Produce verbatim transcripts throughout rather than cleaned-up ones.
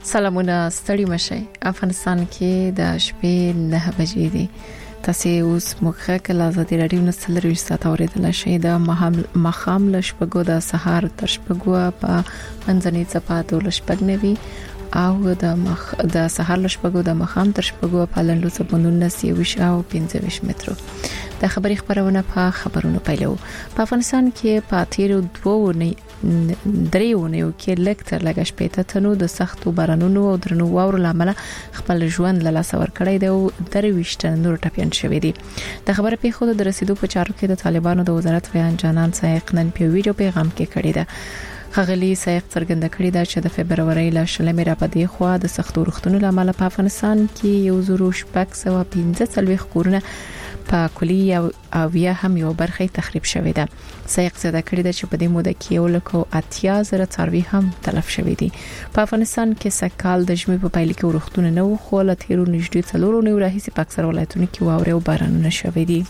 سلامونه ستړي مشي. افغانستان کې د شپې نه بجې دي. تاسو اوس مخه کله آزادي رادیو نسل رښتا اوریدل شي د مخام لشپګو د سهار تر شپګو په منځنۍ صفاتو لشپګنوي او د مخ د سهار لشپګو د مخام تر شپګو په لندو سپوندونه سیوش او پنځه ویشت مترو. د خبري خبرونه په خبرونو پیلو. په افغانستان کې په تیرو دوه نه دریونه کې لکتر لګش پېته تنو د سختو بارانونو او درنو واورو لامل خپل ژوند له لاس ور کړی دی او درويشت نور ټپيان شوې دي. د خبره په خود د رسیدو په چارو کې د طالبانو د وزارت بیان جانان سایق نن په ویډیو پیغام کې کړی دی. خغلی سایق څرګنده کړی دا چې د فبرवरी ل شلمې را پدې خو د سختو رختونو لامل په افغانستان کې یو زرو شپږ سوه پنځه څلوېښت کورونه په کلیه او بیا هم یو برخه تخریب شوې ده. سایق زده کړی دا چې په دې موده کې یو لکه اتیا زره څاروي هم تلف شوې دي. په افغانستان کې سکهال د ژمي په پایله کې ورختونه نه خو له تیرو نږدې څلورو نیو راهیسې په اکثر ولایتونو کې واورې او بارانونه شوې دي.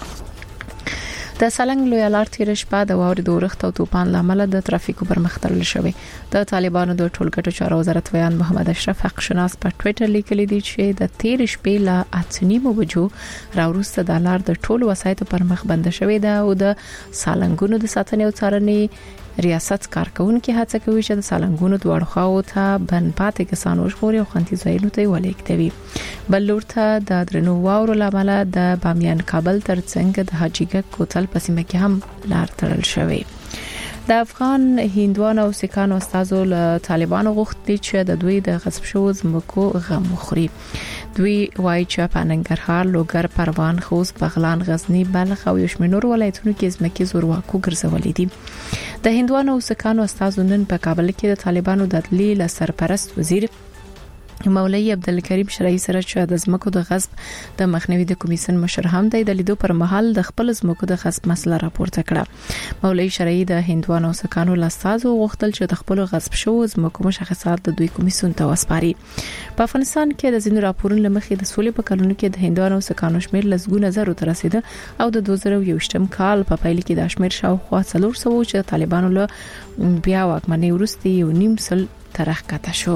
د سالنګ لوی لار تیر شپه د واورې د ورښت او توپان لامل د ترافیکو پرمختلل شوی. د طالبانو د ټولګټو چارو وزارت ویان محمد اشرف حق شناس په ټوئیټر لیکلی دی چې د تیر شپې لا اتنیمو بجو راوروسته د لار د ټولو وسایتو پر مخ بند شوی ده او د سالنګونو د ساتنې او څارنې ریاست کارکونکو هڅه کوي چې د سالنګونو دواړو خواو ته بند پاتې کسانو ژغوري او خنتي ځایونو ته ولیکټوي. بل لورته د درنو واورو لامل د بامیان کابل ترڅنګ د حاجیګک کوتل په سیمه کې هم لار تړل شوی. د افغان هندوانو او سکانو استادو له طالبانو غوښتي چې د دوی د غصب شوو زمکو غم وخوري. دوی وایي چې په ننګرهار، لوګر، پروان، خوست، بغلان، غزنی، بلخ او یشمنور ولایتونو کې زمکي زورواکو ګرځولې دي. د هندوانو او سکانو استادو نن په کابل کې د طالبانو د عدلي له سرپرست وزیر مولوی عبدالکریم شرعی سره چې د زمکو د غصب د مخنیوي د کمیسیون مشر هم د لیدو پر مهال د خپل زمکو د غصب مسله راپورته کړه. مولوی شرعی د هندوانو او سکانو لاستازو غوښتل چې د خپل غصب شوو زمکو مشخصات د دوی کمیسیون ته وسپاري. په افغانستان کې د ځینو راپورونو لمخې د سولې په کلونو کې د هندوانو او سکانو شمیر لسګونه زره ته رسیده او د دوه زره یوویشتم کال په پایله کې د شمیر شاوخوا څلور سوه چې طالبانو له بیا واکمنۍ وروسته یو نیم سل ترخ کته شو.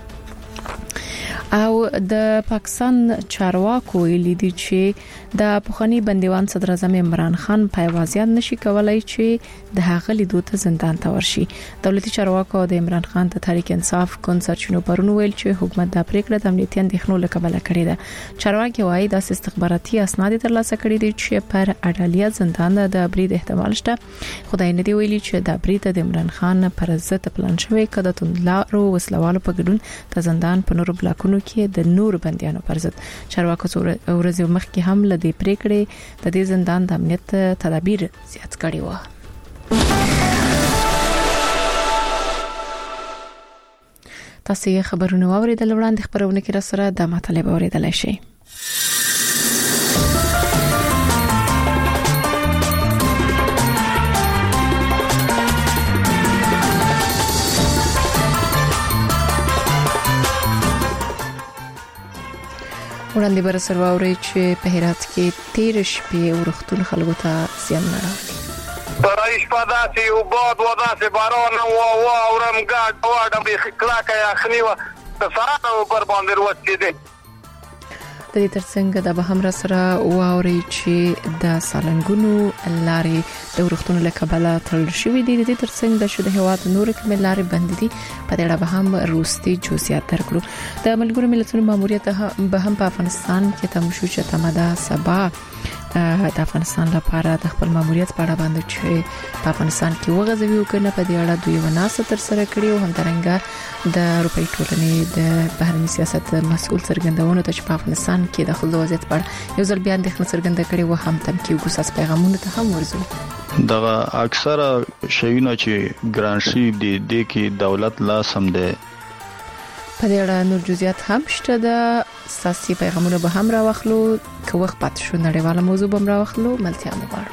او د پاکستان چارواکو ویلي دي چې د پخوانی بندیوان صدر اعظم عمران خان پایوازیان نشي کولای چې د هغه لیدو ته زندان ته ورشي. دولتي چارواکو د عمران خان ته تحریک انصاف کنسرچنو پرونو ویل چې حکومت د پریکړه د امنیتي اندېښنو له کبله کړې ده. چارواکي وایي د استخباراتي اسناد ترلاسه کړي دي چې پر اډالیا زندان د برید احتمال شته. خدای نه دی ویلي چې د برید د عمران خان پر ضد پلان شوی کده توندلارو وسلوالو په ګډون د زندان په نورو بلاکونو کې د نور بنديانو پر ضد چارواکو ورځ مخکې هم لدې پریکړې د دې زندان د امنیت تدابیر زیات کړي و. تاسو یې خبرونه واوریدل وړاندې خبرونه کې را سره د مطلب اوریدل شي. وړاندې بر سره ووري چې په هرات کې تیر شپې ورختون خلکو ته زیان نه راوړي. برای شپه داسې یو باد و داسې باران و و اورمګاډ و ډبې کلاکه یخني و د سهار بر باندې وڅېدې. د دې ترڅنګ د به هم را سره واوري چې د سالنګونو لارې د ورختونو له کبله تړل شوې دي. د دې ترڅنګ د شوده هواد نور کومه لارې بند دي. په دې اړه به هم روستي جزئیات درکړو. د ملګرو ملتونو ماموریت به هم په افغانستان کې تم شو چې تمدا سبا د افغانستان لپاره د خپل ماموریت په اړه باندې چې په افغانستان کې وغځوي او کنه په دې اړه دوی وناسه تر سره کړی او همدارنګه د اروپאי ټولنې د بهرنی سیاست مسؤل څرګندونه ته چې په افغانستان کې د خپل وضعیت په اړه یو ځل بیا د خپل څرګنده کړي و هم تم کې ګوساس پیغامونه ته هم ورزو. دغه اکثره شیونه چې ګرانشي دي د کې دولت لا سم ده. په دې اړه نور جزئیات هم شته. د ساسي پیغامونه به هم راوخلو که وخت پات شو نړیواله موضوع به هم راوخلو. ملتیا مبارک.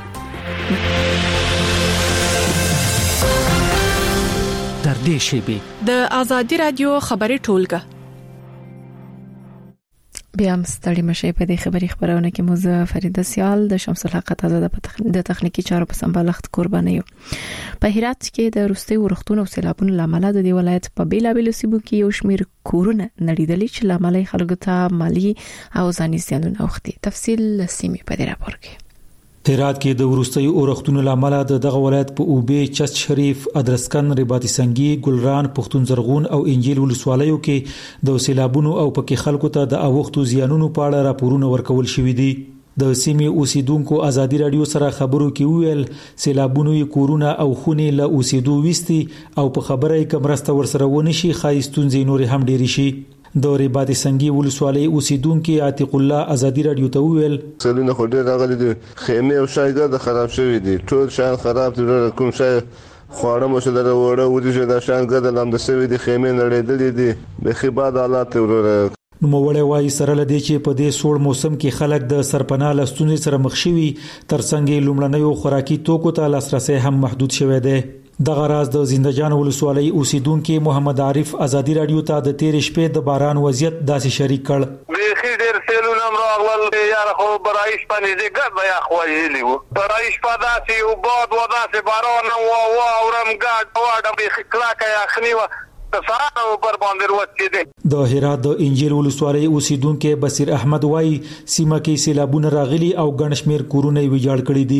در دې شیبه د آزادي رادیو خبري ټولګه بیا هم ستړي مشه په دې خبري خبرونه کې موزه فریده سیال د شمس الحق تازه د تخنیکی چارو په سمبالښت قرباني یو. په هرات کې د روستي ورختون او سیلابونو لامل د دې ولایت په بیلابل سیمو کې یو شمیر کورونه نړیدلې چې لامل خلکو ته مالی او ځاني زیانونه اوختي. تفصیل سیمه په دې راپور کې. هرات کې د ورستي اورختونو لامل د دغه ولایت په اوبې، چست شریف، ادرسکن، رباطي سنگي، ګلران، پښتون زرغون او انجیل ولسوالیو کې د سیلابونو او پکې خلکو ته د اوختو زیانونو په اړه راپورونه ورکول شوې دي. د سیمې اوسیدونکو ازادي رادیو سره خبرو کې ویل سیلابونو یې کورونه او خونې له اوسیدو وستي او په خبره یې کمرسته ورسره ونشي خایستونځي نور هم ډېری شي. د رباطي سنگي ولسوالۍ اوسیدونکو عتیق الله ازادي رادیو ته ویل سلونه خو ډېر راغلي دي، خیمه او شایګه خراب شوې دي، ټول شان خراب دي، کوم شای خواړه مو شلره وړه ورې د شان ګد لاندې شوې دي، خیمه نړېدلې دي، به خباد حالات ورته. نو موړې وایي سره لدی چې په دې سوړ موسم کې خلک د سرپناه لستونې سره مخ شوي، ترڅنګ لومړنیو خوراکي توکو ته لاسرسي هم محدود شوی دی. دغه راز د زندهجان ولسوالۍ اوسیدونکو محمد عارف ازادي رادیو ته د تیر شپې د باران وضعیت داسې شریک کړ. بیخي ډېر سیلونه راغلل، یاره خو برایش باندې دې ګډ بیا خوایلی وو، برایش په داسې یو باد و داسې باران و واورم ګډ واډه بیخي کلاکه یخني وه سارا پر باندې وروتې دي. د هرات د انجیل ولسوالۍ اوسیدونکو بصیر احمد وایي سیمه کې سیلابونه راغلي او ګڼ شمېر کورونه ویجاړ کړي دي.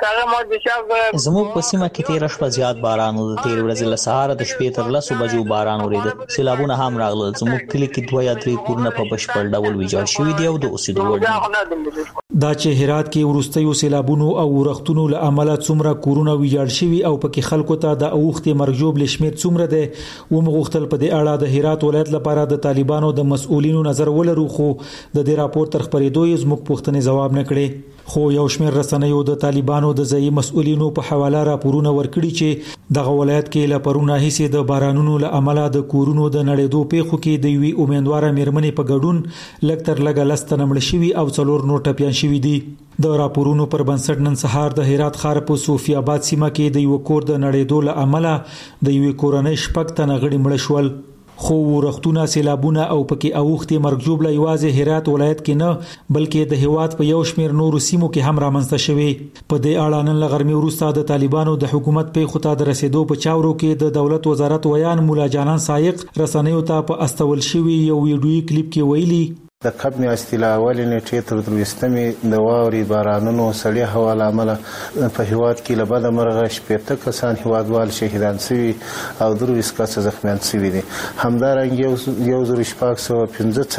زموږ په سیمه کې تیر شپه زیات باران و، د تیر ورځې له سهار د شپې تر لسو بجو باران وریده، سیلابونه هم راغلل. زموږ کلی کې دوه یا درې کورونه په بشپړ ډول ویجاړ شوي دي او د اوسېدو وړ دي. دا چې هرات کې وروستیو سیلابونو او ورختونو له امله څومره کورونه ویجاړ شوي او پکې خلکو ته د اوختې مرجوب لشمیر څومره دی و مغوښتل په دې اړه د هرات ولایت لپاره د طالبانو د مسؤلینو نظر ولرو، خو د دې راپور تر خبرېدو یې زموږ پوښتنې ځواب نه کړې. خو یو شمېر رسنیو د طالبانو د ځایي مسؤلینو په حواله راپورونه ورکړي چې دغه ولایت کې له پرونه هیڅ د بارانونو له امله د کورونو د نړېدو پیښو کې د یوې امیدواره میرمنې په ګډون لږ تر لږه لس تنه مړه شوي او څلور نور ټپیان شوي دي. د راپورونو پر بنسټ نن سهار د هرات ښار په صوفي آباد سیمه کې د یو کور د نړېدو له امله د یوې کورنۍ شپږ تنه غړي مړه شول. خو ورختونه، سیلابونه او پکې اوختې مرګ له یوازې هرات ولایت کې نه بلکې د هیواد په یو شمېر نورو سیمو کې هم رامنځته شوي. په دې اړه نن له غرمې وروسته د طالبانو د حکومت پیښو ته د رسیدو په چاورو کې د دولت وزارت ویان مولا جانان سایق رسنیو ته په استول شوي یو ویډیویي کلیپ کې ویلي د کب میاشتې له اولې نیټې تر درویشتمې د واورې بارانونو سړې هوا له امله په هیواد کې له بده مرغه شپېته کسان هیوادوال شهیدان شوي او درویشت کسه زخمیان شوي دي. همدارنګه یو زر شپږ سوه پنځه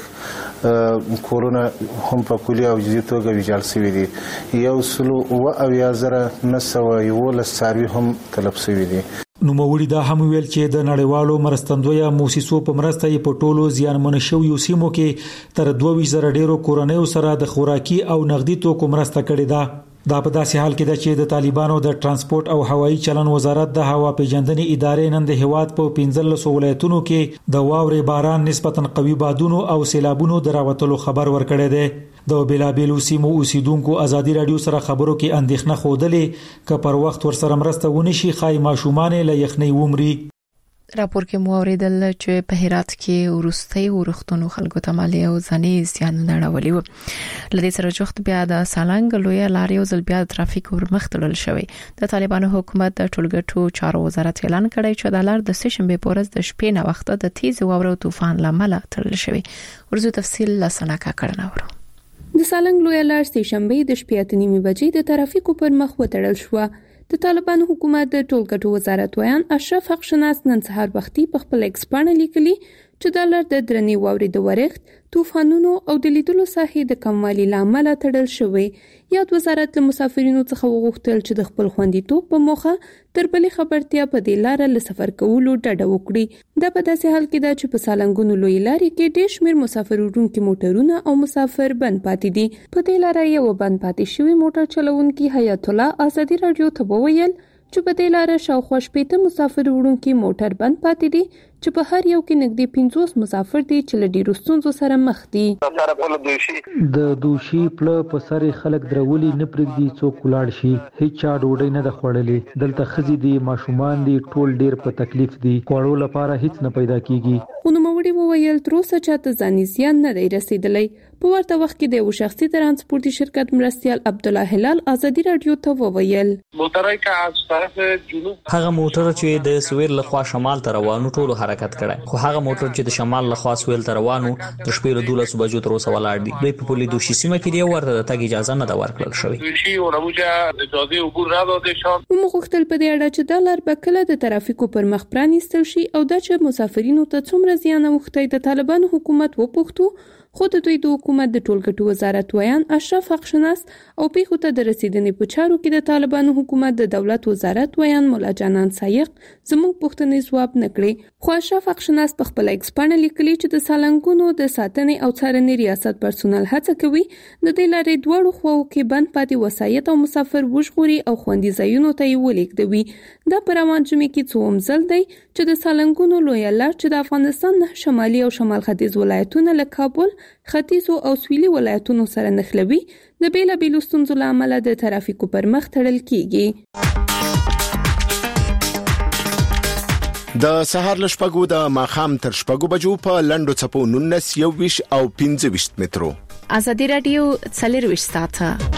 څلوېښت کورونه هم په کلي او جزئي توګه ویجاړ شوي دي. یو سلو اوه اویا زره نه سوه یولس څاروي هم تلف شوي دي. نوموړي دا هم ویل چې د نړیوالو مرستندویه موسسو په مرسته یې په ټولو زیانمن شویو سیمو کې تر دوه ویشت زره ډیرو کورنیو سره د خوراکي او نقدي توکو مرسته کړې ده. دا په داسې حال کې ده چې د طالبانو د ترانسپورت او هوایي چلن وزارت د هوا پیژندنې ادارې نن د هیواد په پنځلسو ولایتونو کې د واورې باران نسبتاً قوي بادونو او سیلابونو د راوتلو خبر ورکړی دی. د بیلابیلو سیمو اوسیدونکو ازادي رادیو سره خبرو کې اندېښنه خوده که پر وخت ورسره مرسته ونشي خای ماشومان له یخنۍ ومري. راپور کې مو اوریدل چې په هرات کې ورستي ورختونو خلکو ته مالی او ځاني زیانونه راولي وو. لدې سره جوخت بیا د سالنګ لوی لارې او ځل بیا د ترافیک ورمخ تړل شوی. د طالبانو حکومت د ټولګټو چارو وزارت اعلان کړی چې د لار د سشنبه پورز د شپې نه وخت د تیز واورو طوفان لامل تړل شوی. ورزو تفصیل لسنه کا کړنه ورو. د سالنګ لوی لار سشنبه د شپې اته نیمې بجې د ترافیکو پر مخ وتړل شو. د طالبانو حکومت د ټولګټو وزارت ویان اشرف حق شناس نن سهار وختي په خپل ایکس باندې لیکلي چې د لار د درنې واورې د ورښت طوفانونو او د لیدلو ساحې د کموالي لامل تړل شوی. یاد وزارت له مسافرینو څخه وغوښتل چې د خپل خوندیتوب په موخه تر بلې خبرتیا په دې لار له سفر کولو ډډه وکړي. دا په داسې حال کې ده چې په سالنګونو لوی لارې کې ډېر شمېر مسافر وړونکي موټرونه او مسافر بند پاتې دي. په دې لار یو بند پاتې شوی موټر چلوونکي حیات الله ازادي رادیو ته وویل چې په دې لار شاوخوا شپېته مسافر وړونکي موټر بند پاتې دي چې په هر یو کې نږدې پنځوس مسافر دي چې له ډېرو ستونزو سره مخ دي. د دوشي پله په سر خلک درولي نه پرېږدي څوک ولاړ شي، هیڅ چا ډوډۍ نه ده خوړلې، دلته ښځې دي، ماشومان دي، ټول ډېر په تکلیف دي، خوړو لپاره هیڅ نه پیدا کیږي. نوموړي نوموړي وویل تر اوسه چاته ځاني زیان نه دی رسیدلی. په ورته وخت کې د یو شخصي ترانسپورتي شرکت مرستیال عبدالله هلال ازادي رادیو ته وویل موټرای کا از طرف جنوب هغه موټر چې د سویل لخوا شمال ته روانو ټولو حرکت کړي، خو هغه موټر چې د شمال لخوا سویل ته روانو د شپې له دولسو بجو تر اوسه ولاړ دي. دوی په پولیدوشي سیمه کې دی ورته د تګ اجازه نه ده ورکړل شوې. شي او راوجه اجازه عبور را داده شو. موږ غوښتل په دې اړه چې د لار به کله د ترافیکو پر مخ پرانیستل شي او د چې مسافرینو ته څومره زیان اوښتی د طالبانو حکومت وپوښتو، خو د دوی د حکومت د ټولګټو وزارت ویان اشرف حقشناس او پیښو ته د رسیدنې په چارو کې د طالبانو حکومت د دولت وزارت ویان مولا جانان سایق زموږ پوښتنې ځواب نکړي. خو اشرف حقشناس په خپل ایکس باندې لیکلي چې د سالنګونو د ساتنې او څارنې ریاست پرسونل هڅه کوي د دې لارې دوړو خواو کې بند پاتې وسایط او مسافر وژغوري او خوندي ځایونو ته یې ولیږدوي. دا په روان جمعې کې څوم ځل دی چې د سالنګونو لوی لار چې د افغانستان نه شمالي او شمال ختیځ ولایتونه له کابل، ختیځو او سویلي ولایتونو سره نښلوي د بیلابیلو ستونزو له امله د ترافیکو پر مخ تړل کیږي. د سهار له شپږو د ماښام تر شپږو بجو په لنډو څپو نولس یوویشت او پنځه ویشت مترو. ازادي رادیو څلور ویشت ساعته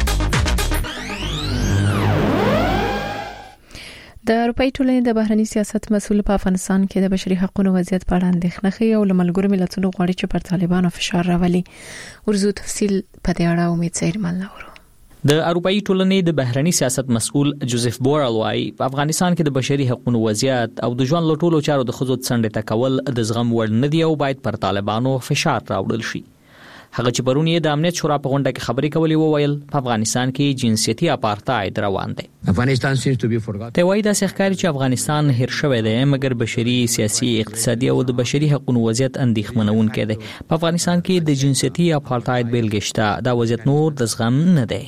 د اروپאי ټولنې د بهرنی سیاست مسؤل په افغانستان کې د بشري حقوقو وضعیت په اړه اندېښنه ښیي او له ملګرو ملتونو غواړي چې پر طالبانو فشار راولي. ورزو تفصیل په دې اړه امید زیرمل نورو. د اروپאי ټولنې د بهرنی سیاست مسؤل جوزف بورل وايي په افغانستان کې د بشري حقوقو وضعیت او د ژوند لټولو چارو د خزو څنډه تکول د زغم وړ نه دی او باید پر طالبانو فشار راوړل شي. هغه چې پرونی د امنیت شورا په غونډه کې خبرې کولې وویل په افغانستان کې جنسيتي اپارټاید روان دی. افغانستان seems to be forgotten. ته وایي دا ښکاري چې افغانستان هیر شوی دی مګر بشري، سیاسي، اقتصادي او د بشري حقوقو وضعیت اندېښمنونکی دی. په افغانستان کې د جنسيتي اپارټاید بیلګې شته. دا وضعیت نور د زغم نه دی.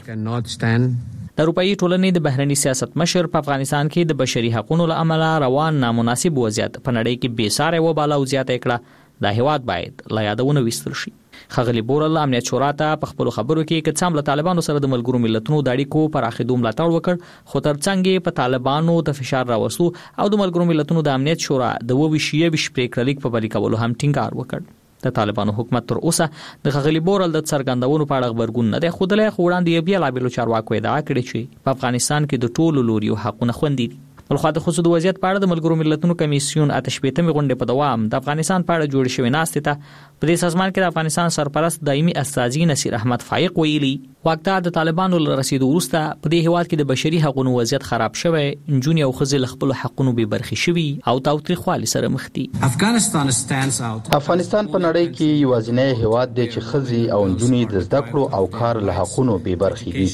د اروپאי ټولنې د بهرنی سیاست مشر په افغانستان کې د بشري حقوقو له امله روان نامناسب وضعیت په نړۍ کې بې ساري وباله او زیاته کړه. دا هیواد باید لا یادونه وستل شي. خغلی بورل امنیت شورا ته په خپل خبرو کې چې څام له طالبانو سره د ملګرو ملتونو د اړیکو پر اخیدو ملاتړ وکړ، خو ترڅنګ په طالبانو د فشار راوستو او د ملګرو ملتونو د امنیت شورا د وویشي بش پریکړلیک په بری کولو هم ټینګار وکړ. د طالبانو حکومت تر اوسه د خغلی بورل د څرګندونو په اړه خبرګون نه دی خودلې خوړاندې بیا لا بیلو چارواکو ادعا کړې چې په افغانستان کې د ټولو لوريو حقونه خوندي دي. ولخوا د خصوصي وضعیت په اړه د ملګرو ملتونو کمیسیون اتشپېتمې غونډې په دوام د افغانستان په اړه جوړ شوی ناستې ته په دې سازمان کې د افغانستان سرپرست دایمي استاذي نصیر احمد فائق ویلي واقعا د طالبانو له رسیدو وروسته په دې هیواد کې د بشري حقوقو وضعیت خراب شوی، جونی او خزل خپل حقوقو به برخي شوی او تاوتریخوالي سره مخ دي. افغانستان افغانستان په نړۍ کې یوازینی هیواد دی چې خزي او جونی د زده کړو او کار له حقوقو به برخي دي.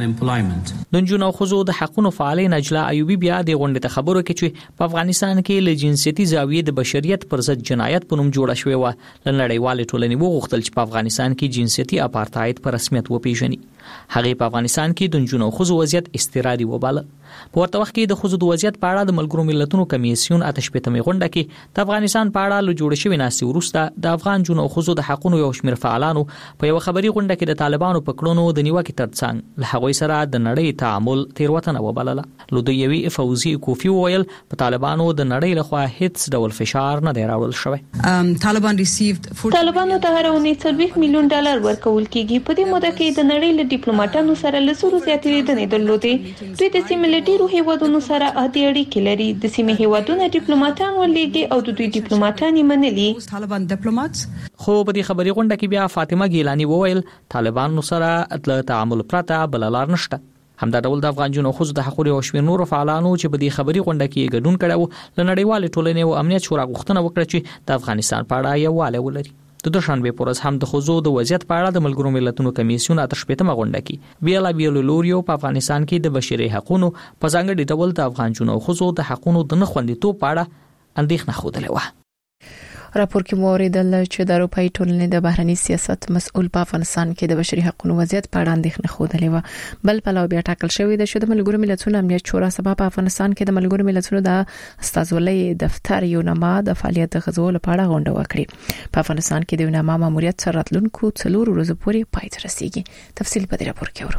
د جون او خزو د حقوقو فعالین اجلا ایوبی بیا د غونډې ته خبرو کې چې په افغانستان کې له جنسيتي زاویې د بشریت پر ضد جنایت په نوم جوړه شوې و. لنړیوال ټولنې وغوښتل چې په افغانستان کې جنسيتي اپارټاید په رسمیت وپیژني. هغه په افغانستان کې د جنونو خزو وضعیت استرادي وباله. په ورته وخت کې د خزو د وضعیت په اړه د ملګرو ملتونو کمیسیون اتشپېتمې غونډه کې د افغانستان په اړه له جوړ شوی ناسي وروسته د افغان جنونو خزو د حقوقو یو شمېر فعالانو په یو خبري غونډه کې د طالبانو په کړونو د نیوکې ترڅنګ له هغوی سره د نړۍ تعامل تیروتنه وبلله. لودیوي فوزي کوفی ویل په طالبانو د نړۍ لخوا هیڅ ډول فشار نه دی راوړل شوی. طالبان ریسیوډ طالبانو ته هر اونۍ څلوېښت میلیون ډالر ورکول کیږي. په دې موده کې د نړۍ له ډیپلوماټانو سره له زرو زیاتې لیدنې درلودې. دوی د سیمې له ډیرو هیوادونو سره عادي اړیکې لري. د سیمې هیوادونو ډیپلوماټان ولېږي او د دوی ډیپلوماټان یې منلي. طالبان ډیپلوماټس خو په دې خبري غونډه کې بیا فاطمه ګیلانی وویل طالبانو سره د تعامل پرته بل لار نشته. همدا ډول د افغان جنونو خو د حقوقو او شمیر نور فعالانو چې په دې خبري غونډه کې ګډون کړو له نړیوال ټولنې او امنیت شورا غوښتنه وکړه چې د افغانستان په اړه یووالی ولري. د دوشنبه پورز هم د خزو د وضعیت په اړه د ملګرو ملتونو کمیسیون اتشپېتمه غونډه کې بیا لا بیل لوریو په افغانستان کې د بشري حقوقو په ځانګړي ډول د افغان جنونو خزو د حقوقو د نه خوندیتوب په اړه اندېښنه خوده و. راپور کې موریدل چې د اروپאי ټولنې د بهرنی سیاست مسؤل په افغانستان کې د بشري حقوقو وضعیت په اړه اندېښنه خوده و. بل پلو بیا ټاکل شوی د شته ملګرو ملتونو امنیت شورا سبا په افغانستان کې د ملګرو ملتونو د استازولۍ دفتر یو نما د فعالیت غزو لپاره غونډه وکړي. په افغانستان کې د یو نما ماموریت سره راتلونکو څلور ورځې پورې پای ته رسیدي. تفصیل په دې راپور کې ورو.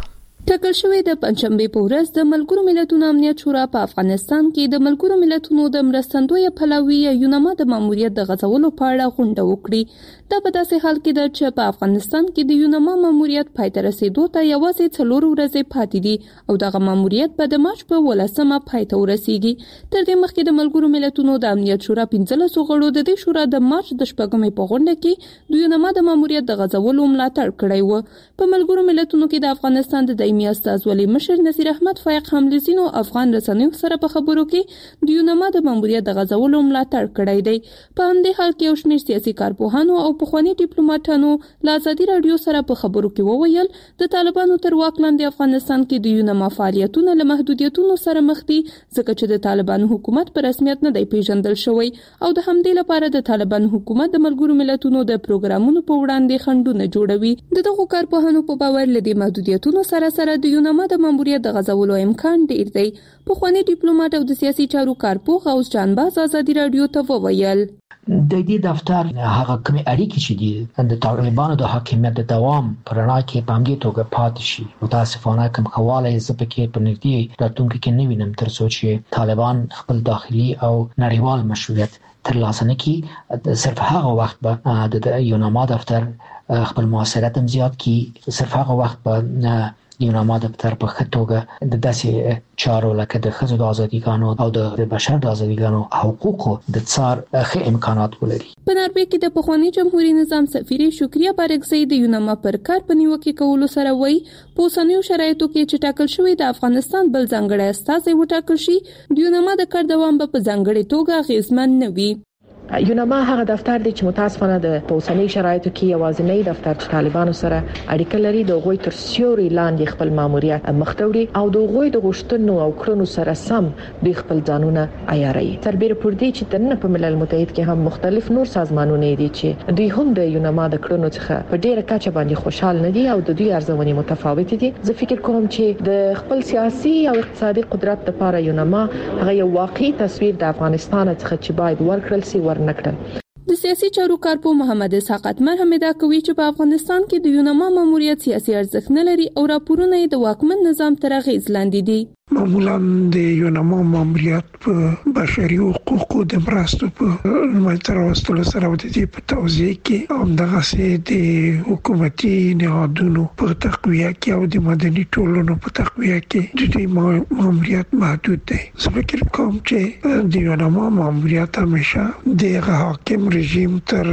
ټاکل شوی د پنځشنبه په ورځ د ملګرو ملتونو امنیت شورا په افغانستان کې د ملګرو ملتونو د مرستندوی پلاوی یونما د ماموریت د غځولو په اړه غونډه وکړي. دا په داسې حال کې ده چې په افغانستان کې د یونما ماموریت پای ته رسیدو ته یوازې څلور ورځې پاتې دي او دغه ماموریت به د مارچ په ولسمه پای ته ورسیږي. تر دې مخکې د ملګرو ملتونو د امنیت شورا پنځلس غړو د دې شورا د مارچ د شپږمې په غونډه کې د یونما د ماموریت د غځولو ملاتړ کړی و. په ملګرو ملتونو کې د افغانستان د دایمي استازولي مشر نصیر احمد فایق هم لزینو افغان رسنیو سره په خبرو کې د یونما د ماموریت د غځولو ملاتړ کړی دی. په همدې حال کې یو شمېر سیاسي کارپوهانو او پخواني ډیپلوماټانو له ازادي راډیو سره په خبرو کې وویل د طالبانو تر واک لاندې افغانستان کې د یونما فعالیتونه له محدودیتونو سره مخ دي ځکه چې د طالبانو حکومت په رسمیت نه دی پیژندل شوی او د همدې لپاره د طالبانو حکومت د ملګرو ملتونو د پروګرامونو په وړاندې خنډونه جوړوي. د دغو کارپوهانو په باور لدې محدودیتونو سره سره د یونما د ماموریت د غځولو امکان ډیر دی. پخوانی ډیپلوماټ او د سیاسي چارو کارپوه غوث جانباز ازادي راډیو ته وویل د دې دفتر هغه کومې اړیکې چې دي د طالبانو د حاکمیت د دوام پر رڼا کې په همدې توګه پاتې شي. متاسفانه کوم خواله زه پکې په نږدې راتلونکي کې نه وینم تر څو چې طالبان خپل داخلي او نړیوال مشروعیت ترلاسه نه کړي. صرف هغه وخت به د یونما دفتر خپل موثریت هم زیات کړي. صرف هغه وخت به یونما دفتر په ښه توګه د داسې چارو لکه د ښځو د ازادیګانو او د بشر د ازادیګانو حقوقو د څار ښه امکانات ولري. په ناروې کې د پخوانی جمهوریت نظام سفیر شکریه بارکزی د یونما پر کار په نیوکه کولو سره وایي په اوسنیو شرایطو کې چې ټاکل شوی د افغانستان بل ځانګړی استازی وټاکل شي د یونما د کار دوام به په ځانګړي توګه اغیزمن نه وي. یونما هغه دفتر دی چې متاسفانه د پوسنی شرایطو کې یوازینی دفتر چې طالبانو سره اړیکه لري د غوي تر سیوري لاندې خپل ماموریت مختوري او د غوي د غشتنو او کړنو سره سم د خپل ځانونه عیاري. تربیر پر دې چې ترنه په ملل متحد کې هم مختلف نور سازمانونه دي چې دوی هم د یونما د کړنو څخه په ډیره کچه باندې خوشحال نه دي او د دوی ارزونې متفاوت دي. زه فکر کوم چې د خپل سیاسي او اقتصادي قدرت لپاره یونما هغه یو واقعي تصویر د افغانستان څخه چې باید ورکړل سي نکړل. د سیاسي چارو کارپوه محمد اسحاق اتمر هم دا کوي چې په افغانستان کې د یونما ماموریت سیاسي ارزښت نه لري او راپورونه یې د واکمن نظام تر اغیز لاندې دي. معمولا د یونما ماموریت په بشري حقوقو د مرستو په لمړی راوستلو سره د دې په توضیح کې همدغسې د حکومتي نهادونو په تقویه کې او د مدني ټولنو په تقویه کې د دې ماموریت محدود دی. زه فکر کوم چې د یونما ماموریت همیشه د حاکم رژیم تر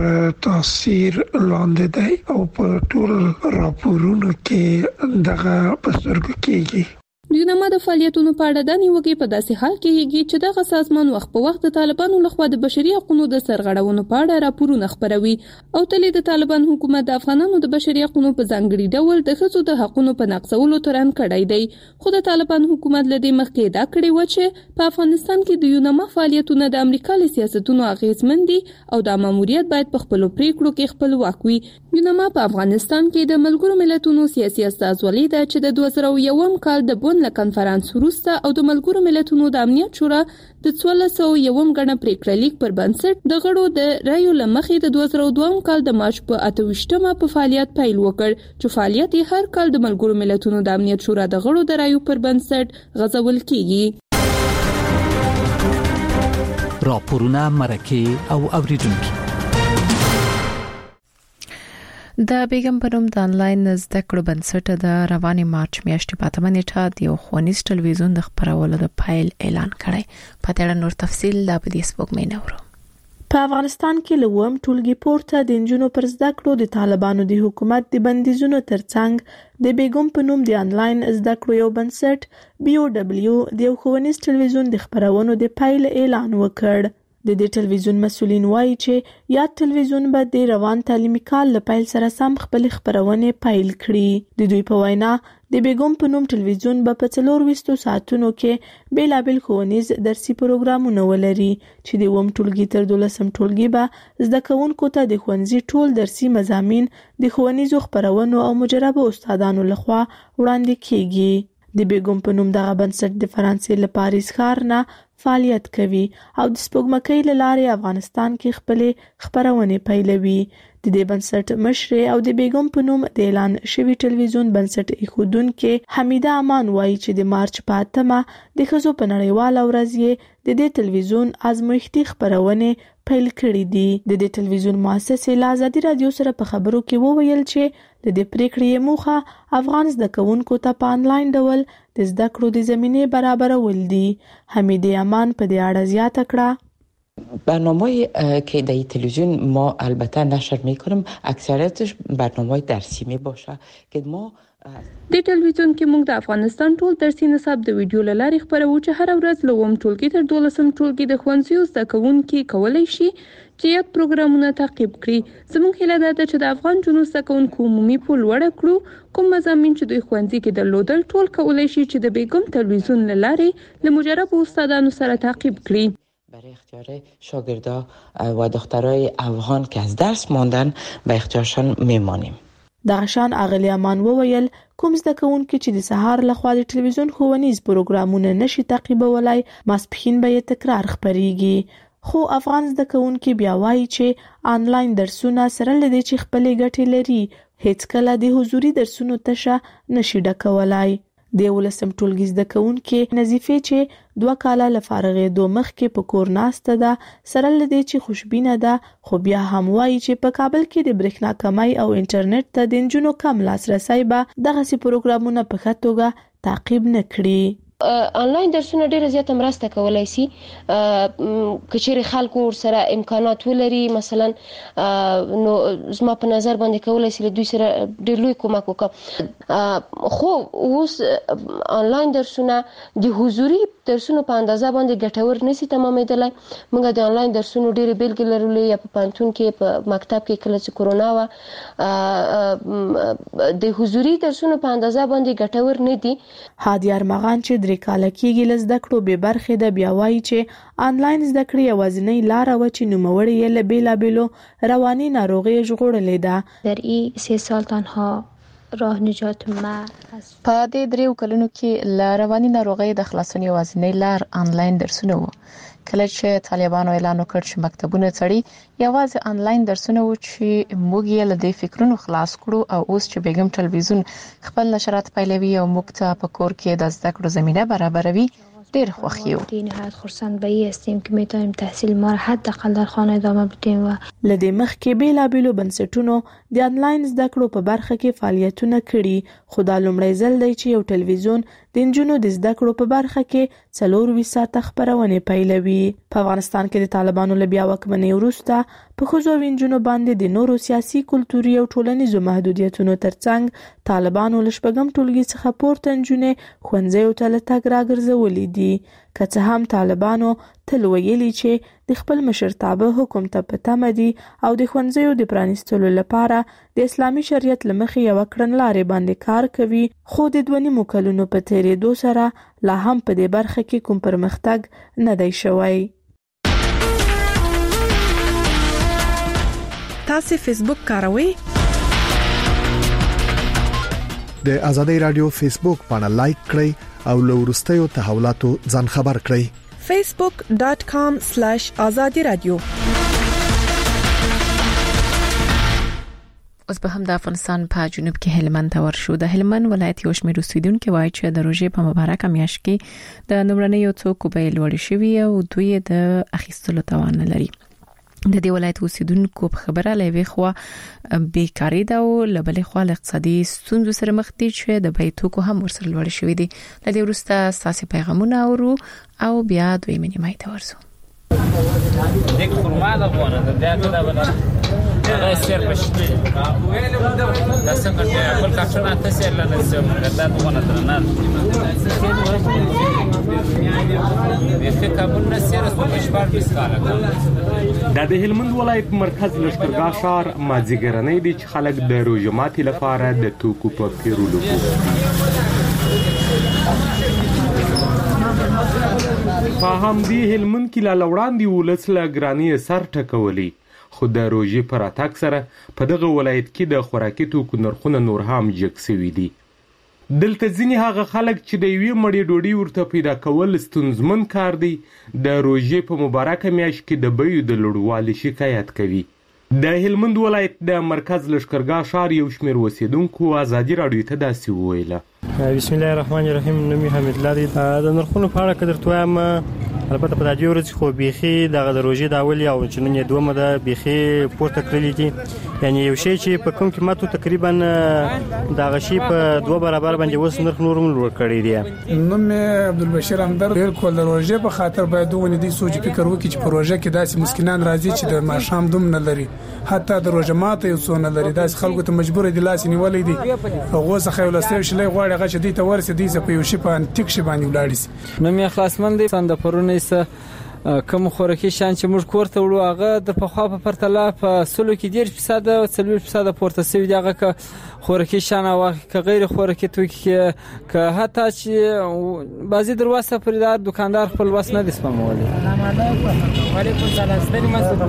تاثیر لاندې دی او په ټول راپورونو کې دغه په سترګو کېږي. د یونما د فعالیتونو په اړه د نیوکې په داسې حال کې کېږي چې دغه سازمان وخت په وخت د طالبانو لخوا د بشري حقوقو د سرغړونو په اړه راپورونه خپروي او تل د طالبان حکومت د افغانانو د بشري حقوقو په ځانګړي ډول د ښځو د حقوقو په نقضولو تران کړی دی. خو د طالبان حکومت لدې مخکې دا کړی و چې په افغانستان کې د یونما فعالیتونه د امریکا له سیاستونو اغیزمن دي او د ماموریت باید په خپل پریکړو کې خپلواک وي. یونما په افغانستان کې د ملګرو ملتونو سیاسي استازولي ده چې د دوه زره یو کال د بون له کنفرانس وروسته او د ملګرو ملتونو د امنیت شورا د څوارلس سوه یوم غړي پریکړه لیک پر بنسټ د غړو د رایو لمخې د دوه زره دوه کال د مارچ په اته ویشتمه په فعالیت پیل وکړ چې فعالیت یې هر کال د ملګرو ملتونو د امنیت شورا د غړو د رایو پر بنسټ غځول کیږي. راپورونه مرکه او اوریدونکو د بیگم پرم د انلاین زده کړو بنسټ د رواني مارچ میاشتې په اتمه نیټه د یو ښوونیز ټلویزیون د خبرولو د پایل اعلان کړی. په تړه نور تفصیل لا په دې سپوږمۍ نورو. په افغانستان کې لوم ټولګي پورته د انجونو پر زده کړو د طالبانو د حکومت د بندیزونو ترڅنګ د بیگم په نوم د انلاین زده کړو یو بنسټ بي او دبليو د یو ښوونیز ټلویزیون د خبرونو د پایل اعلان وکړ. د دې ټلویزیون مسؤلین وایي چې یاد ټلویزیون به د روان تعلیمي کال له پیل سره سم خپل خبرونه پیل کړي. د دوی په وینا د بیگم په نوم ټلویزیون به په څلور ویشتو ساعتونو کې بیلابل ښوونیز درسي پروګرامونه ولري چې د اووم ټولګي تر دولسم ټولګي به زده کوونکو ته د ښوونځي ټول درسي مضامین د ښوونیزو خبرونو او مجربو استادانو لخوا وړاندې کیږي. د بیگم په نوم دغه بنسټ د فرانسې له پاریس ښار نه فعالیت کوي او د سپوږمکۍ له لارې افغانستان کې خپلې خبرونه پیلوي. د دې بنسټ مشر او د بیګم په نوم د اعلان شوی ټلویزیون بنسټ ایښودونکو حمیده امان وایي چې د مارچ په اتمه د ښځو په نړیواله ورځ یې د دې ټلویزیون ازمویښتي خبرونه پیل کړې دي. د دې ټلویزیون مؤسسې له ازادي رادیو سره په خبرو کې وویل چې د دې پریکړې موخه افغان زده کوونکو ته په انلاین ډول د زده کړو د زمینه برابرول دي. حمیده امان په دې اړه زیاته کړه: برنامه‌ای که در تلویزیون ما البته نشر می‌کنیم اکثریتش برنامه‌های درسی می‌باشه که ما د ټلویزیون کې موږ د افغانستان ټول درسي نصاب د ویډیو لارې خبرو چې هر ورځ له اووم ټولګي تر دولسم ټولګي د ښوونځیو زده کوونکي کولای شي چې یاد پروګرامونه تعقیب کړي. زموږ هیله ده چې د افغان جنو زده کوونکو عمومي پول لوړ کړو. کوم مضامین چې دوی ښوونځي کې درلودل ټول کولای شي چې د بیګم ټلویزیون لارې له مجربو استادانو سره تعقیب کړي. برای اختیار شاگردا و دخترای افغان که از درس ماندن به اختیارشان میمانیم. دغشان اغلی امان وویل کوم زده کوونکي چې د سهار لخوا د ټلویزیون ښوونیز پروګرامونه نشي تعقیبولای ماسپښین به یې تکرار خبريږي. خو افغان زده کوونکي بیا وایي چې آنلاین درسونه سره لدې چې خپلې ګټې لري هیڅ کله د حضوري درسونو تشه نشي ډکولای. د ولسم ټولګي زده کوونکي نظیفه چې دوه کاله لفارغې دوه مخکې په کور ناسته ده سره لدې چې خوشبینه ده، خو بیا هم وایي چې په کابل کې د برېښنا کمی او انټرنیټ ته د نجونو کم لاسرسی به دغسې پروګرامونه په ښه توګه تعقیب نه کړي. آنلاین درسونه ډیره زیاته مرسته کولای شي کچېرې خلکو سره امکانات ولري. مثلا نو زما په نظر باندې کولای شي له دوی سره ډېر لوی کومک وکړي. خو اوس آنلاین درسونه د حضوري درسونو په اندازه باندې ګټور نشي تمامېدلی. موږ د آنلاین درسونو ډېرې بیلګې لرلې، یا په پوهنتون کې په مکتب کې کله چې کورونا وه د حضوري درسونو په اندازه باندې ګټور نه دي. هادي ارمغان چې درې کاله کېږي له زده کړو بې برخې ده بیا وایي چې آنلاین زده کړې یوازینۍ لاره وه چې نوموړې یې له بېلابېلو رواني ناروغیو ژغورلې ده. در این سه سال تنها راه نجات ما په دې دریو کلونو کې له رواني ناروغۍ د خلاصون یوازینۍ لار آنلاین درسونه وو. کله چې طالبانو اعلان وکړ چې مکتبونه تړي یوازې آنلاین درسونه وو چې موږ یې له دې فکرونو خلاص کړو او اوس چې بیګم ټلویزیون خپل نشرات پیلوي او موږ ته په کور کې د زده کړو زمینه برابروي ډیر خوښ یو. نهایت خرسند به ای هستیم که میتونیم تحصیل ما را حداقل در خانه ادامه بدیم. و لدې مخکې بیلابېلو بنسټونو د آنلاین زده کړو په برخه کې فعالیتونه کړي، خو دا لومړی ځل دی چې یو ټلویزیون د نجونو د زده کړو په برخه کې څلور ویشت ساعته خبرونه پیلوي. په افغانستان کې د طالبانو له بیا واکمنۍ وروسته په ښځو او نجونو باندې د نورو سیاسي، کلتوري او ټولنیزو محدودیتونو ترڅنګ طالبانو له شپږم ټولګي څخه پورته نجونې ښوونځیو ته له تګ راګرځولې دي. که څه هم طالبانو تل ویلي چې د خپل مشرتابه حکم ته په تمه دي او د ښوونځیو د پرانیستلو لپاره د اسلامي شریعت له مخې یوه کړنلارې باندې کار کوي، خو د دوه نیمو کلونو په تېرېدو سره لا هم په دې برخه کې کوم پرمختګ نه دی شوی. تاسو فیسبوک کاروئ؟ د آزادۍ رادیو فیسبوک باندې لایک کړئ او له وروستیو تحولاتو ځان خبر کړئ. facebook dot com slash azadi radio. اوس به هم د افغانستان په جنوب کې هلمند ته ورشو. د هلمند ولایت یو شمېر اوسیدونکو وایي چې د روژې په مبارکه میاشت کې د لومړنیو څو کوبې لوړ شوي او دوی د اخیستلو توان نه لري. د دې ولایت اوسیدونکو په خبره لوي خو بیکاری دا او لبلې خو اقتصادي ستونزو سره مخ دي چې د بیتوکو هم ورسره لوړ شوې دي. لدې وروسته ساسي پیغامونه اورو او بیا دوی منی مای ته ورسو. یک خرما د غوانه د دې د بل هغه سیر پښتې دا څنګه د خپل کارونه تاسو لنه سم د دې غوانه درنه د کابل نه سیر په شپږ مسکاله د هلمند ولایت مرکز لشکرګاه ښار مازیګرنۍ دي چې خلک د روژه ماتي لپاره د توکو په پیرولو په همدې هلمند کې لا وړاندې ولس له ګرانۍ سر ټکولي، خو د روژې پر اتاک سره په دغه ولایت کې د خوراکي توکو نرخونه نور هم جګ شوي دي. دلته ځینې هغه خلک چې د یوې مړۍ ډوډۍ ورته پیدا کول ستونزمن کار دی د روژې په مبارکه میاشت کې د بیو د لوړوالي شکایت کوي. د هلمند ولایت د مرکز لښکرګاه ښار یو شمېر اوسېدونکو ازادي راډیو ته داسې وویله. بسم الله الرحمن الرحیم. نوم مې حمید الله دی. د نرخونو په اړه که درته وایم، البته په دې ورځ خو بیخي دغه د روژې د اول او چې نن یې دومه ده بیخي پورته کړلي دي. یعنی یو شی چې په کوم قیمت تقریبا دغه شی په دوه برابر باندې اوس نرخ نور هم لوړ کړی دی. نوم مې عبدالبشیر همدرد. بالکل د روژې په خاطر باید دوه دې سوچ فکر وکړي چې په روژه کې داسې مسکینان راځي چې د ماښام دوم نه لري، حتی د روژه ماته یو څو نه لري. داسې خلکو ته مجبور دي لاس نیولې دي هغه څخه یو لاسته شلې غواړي هغه چې دې ته ورسې دې څه په یو شی په انټیک شي باندې ولاړ شي. نو مې خلاصمن دي سند پرونه سه کوم خوراکي شان چې موږ کور ته وړو هغه د پخوا په پرتله په سلو کې ډېر فیصد او څلور فیصد پورته شوی دی. هغه که خوراکي شان او که غیر خوراکي توکي که حتی چې بعضی دروازه پردار دکاندار خپل وس نه دي سپمولي. وعلیکم سلام. ستاسو مسعود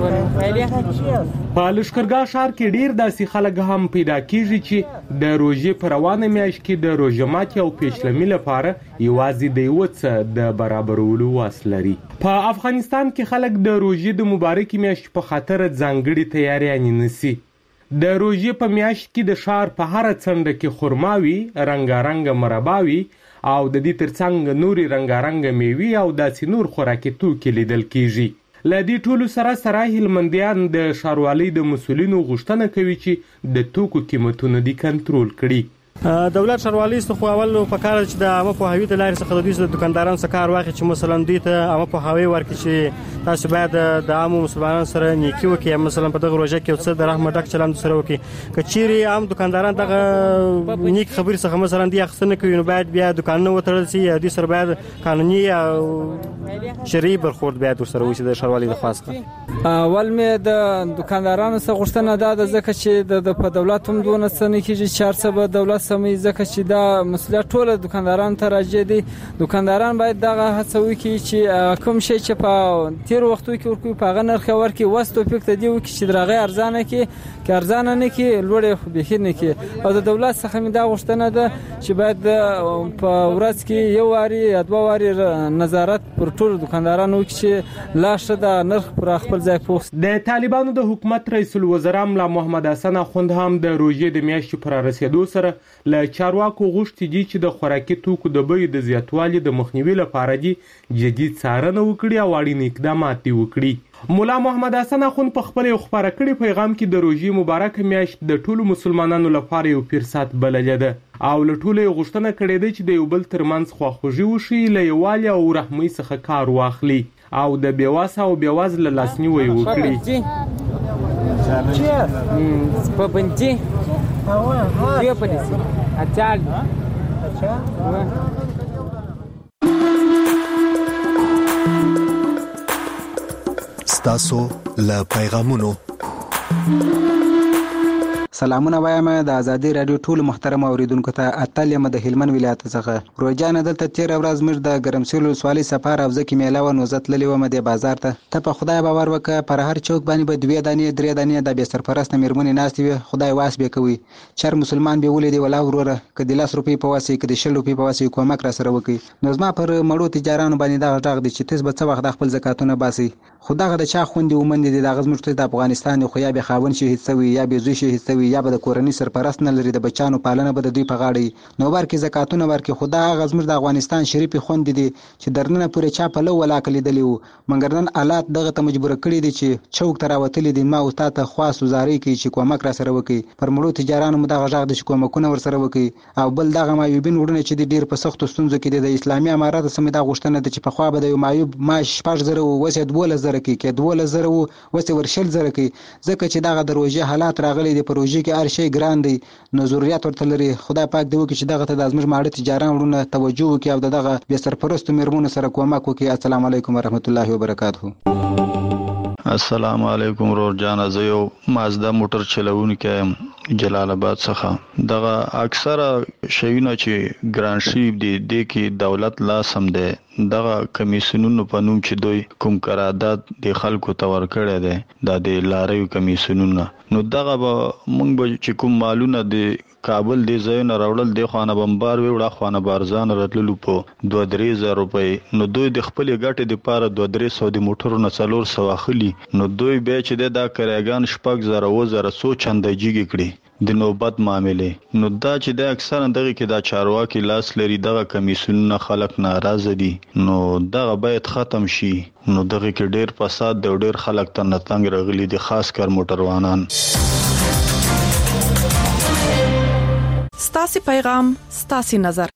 په لښکرګاه ښار کې ډېر داسې خلک هم پیدا کیږي چې د روژې په روانه میاشت کې د روژه ماتي او پیشلمي لپاره یوازې د یو څه د برابرولو واس لري. په افغانستان کې خلک د روژې د مبارکې میاشتې په خاطر ځانګړې تیاریانې نیسي. د روژې په میاشت کې د ښار په هره څنډه کې خرما وي، رنګارنګه مربا وي او د دې ترڅنګ نورې رنګارنګه میوې او داسې نور خوراکي توکي لیدل کیږي. له دې ټولو سره سره هلمندیان د ښاروالۍ د مسؤلینو غوښتنه کوي چې د توکو قیمتونه دې کنټرول کړي. دولت ښاروالۍ څخه اول په کار چې د عامه پوهاوي د لارې څخه د دوی د دکاندارانو څخه کار واخلي چې مثلا دوی ته عامه پوهاوي ورکړي چې تاسو باید د عامو مسلمانانو سره نیکي وکړئ، مثلا په دغه روژه کې یو څه د رحمت ډک چلند سره وکړي. که چیرې عام دکانداران دغه نیک خبرې څخه مثلا دوی اخیستنه کوي نو باید بیا دکانونه وتړل شي، دوی سره باید قانوني او شرعي برخورد باید ورسره وشي د ښاروالۍ د خوا څخه. اول مې د دکاندارانو څخه غوښتنه دا ده ځکه چې د په دولت هم دونه څه نه کېږي چې هر څه به دولت سموي، ځکه چې دا مسؤلیت ټول دکاندارانو ته راجع دي. دکانداران باید دغه هڅه وکړي چې کوم شی چې په تیر وختو کې ورکوي په هغه نرخ ورکړي، وس توفیق ته دی وکړي چې درغه ارزانه کې که ارزانه نه کې لوړې خو بهیر نه کې. او د دولت څخه مې دا غوښتنه ده چې باید په ورځ کې یو واري یا دوه واري نظارت پر ټول دکاندارانو وکړي چې لا ښه د نرخ پر خپل ځای پوښ. د طالبانو د حکومت رئیس الوزرا ملا محمد حسن اخوند هم د روژې د میاشتې پر رسیدو سره له چارواکو غوښتي دي چې د خوراکي توکو د بیو د زیاتوالي د مخنیوي لپاره دي جدي څارنه وکړي او اړین اقدامات وکړي. مولا محمد حسن اخوند په خپل خبره کړي پیغام کې د روژې مبارکه میاشت د ټولو مسلمانانو لپاره یو فرصت بللې ده او له ټولو غوښتنه کړې ده چې د یو بل ترمنځ خواخوږي وشي، له یووالي او رحمۍ څخه کار واخلي او د بیواسه او بیوازله لاسنیوی وکړي. ستاسو له پیغامونو سلامونه وایم د ازادي رادیو ټول محترم اوریدونکو ته. اتل یم د هلمند ولایت څخه. روجان دلته تیر ورځ موږ د ګرمسیل ولسوالۍ سفر او ځکه میله و نو زتللی و مده بازار ته. ته په خدای باور وکړه پر هر چوک باندې به دوه دانې درې دانې د بیا سرپرست میرمنې ناشتي وي، خدای واس به کوي. چر مسلمان به ولې دی ولا وروره کدي لاس روپی په واسي کدي شل روپی په واسي کومک را سره وکي. نو زما پر مړو تجارانو باندې دا غټغ دي چې تاسو به څه وخت خپل زکاتونه باسي. خدای د چا خوندې ومند دي د غزمشت د افغانستان خو یا به خاون شي هیڅوي یا به زوی شي هیڅوي یا به د کورنۍ سرپرست نه لري، د بچانو پالنه به د دوی په غاړه نو ورکه زکاتونه ورکه. خدا غزمر د افغانستان شریف خوند دي چې درنه پورې چا په لو ولا کلی دلیو مګر نن حالات دغه ته مجبور کړی دي چې چوک تراوتلی دي. ما او تاسو خاص وزاري کی چې کومک را سره وکي پر مړو تجارانو مدغه غږ د کومکونه ور سره وکي. او بل دغه مایوبین وړونه چې ډیر په سختو ستونزو کې د اسلامي امارات سمې دا غوښتنه ده چې په خوا به د مایوب ماش شپږ زره وسه دوله زره کې کې دوله زره وسه ورشل زره کې ځکه چې دغه دروژه حالات راغلي دي پروژې کې هر شی ګران دی نو ضرورت ورته لري. خدای پاک دی وکړي چې دغه ته د ازمر ماړه تجاران ورونه توجه وکړي او دغه بیا سرپرستو میرمنو سره کومک وکړي. السلام علیکم ورحمت الله وبرکاته. السلام علیکم رور جان، زه یو مازدا موټر چلوونکی جلال آباد څخه. دغه اکثره شیونه چې ګران شي دي د کې دولت لا سم ده دغه کمیسیونونو په نوم چې دوی کوم قرارداد د خلکو ته ورکړی دی د د لاریو کمیسیونونه نو دغه به موږ به چې کوم مالونه د کابل دی ځایونه راوړل دی خوانه بمبار وی وړه خوانه بارزان راتللو په دوه درې زره روپۍ نو دوی د خپل ګټې د پاره دوه درې سو د موټرونو څلور سو اخلي نو دوی به چې د کریګان شپږ زره و زره سو چندېږي کړي د نوبت معاملې نو دا چې د اکثر دغه کې دا چارواکي لاس لري دغه کمیسیونونه خلک ناراضه دي نو دغه باید ختم شي نو دغه کې ډېر فساد د ډېر خلک ته نتنګ راغلي دي خاص کر موټروانان ستاسو پیغام ستاسو نظر